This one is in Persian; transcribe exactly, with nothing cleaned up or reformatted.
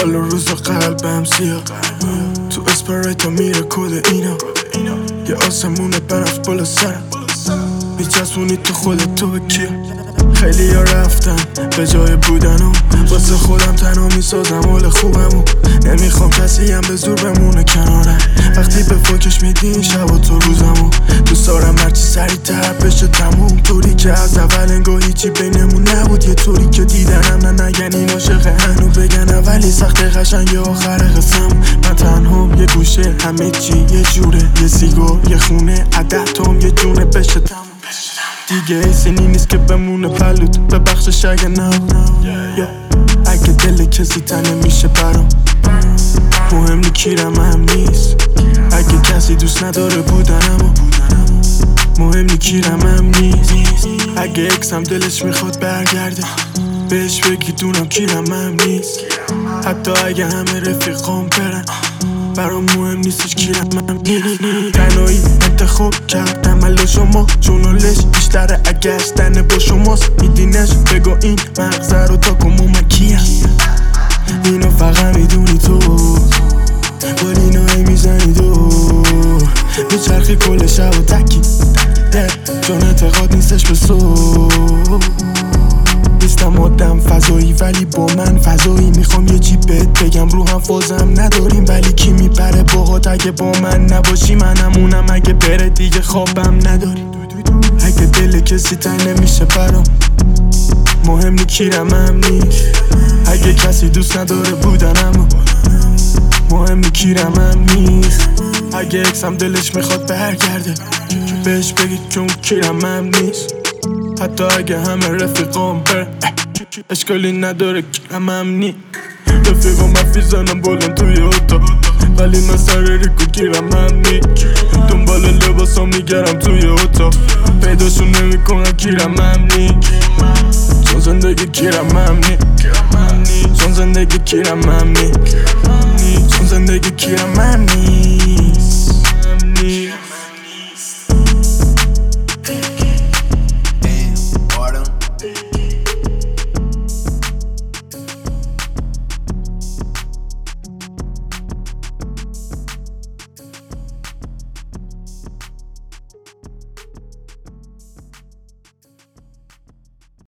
حال و روز و قلبم سیاه تو اسپریتو میره کود اینا یه آسمونه برف بالا سرم میچسبونی تو خودت تو به کیا خیلی ها رفتن به جای بودنو واسه خودم تنها میسازم حال خوبمو نمیخوام کسی هم به زور بمونه کنارم وقتی به فوکش میدین شب و تو روزمو دوست دارم هرچی سریع‌تر بشه تموم طوری که از اول انگاه هیچی بینمون نبود یه طوری که دیدنم نه نگن این عاشق هنو بگن اولی سخت قشنگ آخر قسم من تنهام یه گوشه همه چی یه جوره یه سیگار یه خونه عدتام یه جونه بشه تموم دیگه ایسینی نیست که بمونه پلوت به بخشش اگه نه اگه دل کسی تنه میشه برام مهم نی کیرم هم نیست اگه کسی دوست نداره بودنمو مهم نی کیرم هم نیست اگه اکسم دلش میخواد برگرده بهش بگی دونم کیرم هم نیست حتی اگه همه رفیقام برن برام مهم نیستش کیرم هم نیست تنهایی انتخاب کردم الان شما جونالش بیشتره اگه اشتنه با شماست میدینش بگو این مغزه رو تا کمو من کیم اینو فقط میدونی تو ولی اینو ای میزنی دو میچرخی کل شب و تکی چون اعتقاد نیستش به صبح نیستم آدم فضایی ولی با من فضایی میخوام یه چی بهت بگم رو هم فازم نداریم ولی کی میپره باهات اگه با من نباشی منمونم اگه بره دیگه خوابم نداری اگه دل کسی تنگ نمیشه برام مهم نی کیرم هم نیست اگه کسی دوست نداره بودنمو مهم نی کیرم هم نیست اگه اکسم دلش میخواد برگرده بهش بگی که اون کیرم هم نیست حتی اگه همه رفیقام بر اشکالی نداره کیرم هم نیست رفیقام مفیزنم بولن توی اتاق ولی من سر ریکو کیرم هم نیست دنبال لباسام میگرم توی اتاق پیداشون نمیکنم کیرم هم نیست چون زندگی کیرم هم نیست چون زندگی کیرم هم نیست چون زندگی کیرم هم نیست